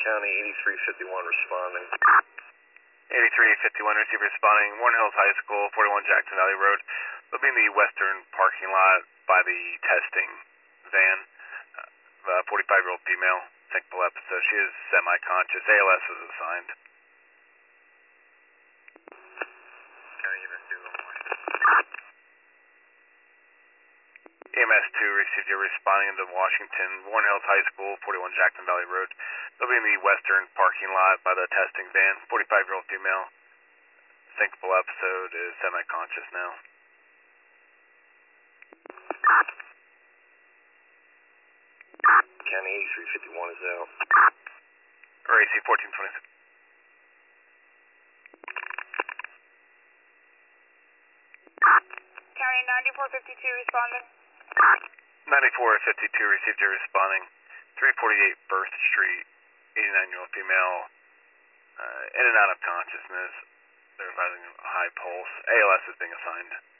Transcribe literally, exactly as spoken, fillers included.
County, eighty-three fifty-one responding. eighty-three fifty-one, receive responding, Warren Hills High School, forty-one Jackson Valley Road. They'll be in the western parking lot by the testing van. Uh, the forty-five-year-old female, thinkable episode. She is semi-conscious. A L S is assigned. County E M S two, E M S two received your responding to Washington, Warren Hills High School, forty-one Jackson Valley Road. They'll be in the western parking lot by the testing van. forty-five-year-old female, thinkable episode, is semi-conscious now. County eighty-three fifty-one is out. R A C fourteen twenty-six. County ninety-four fifty-two responding. ninety-four fifty-two received your responding, three forty-eight First Street, eighty-nine-year-old female, uh, in and out of consciousness. They're having a high pulse. A L S is being assigned.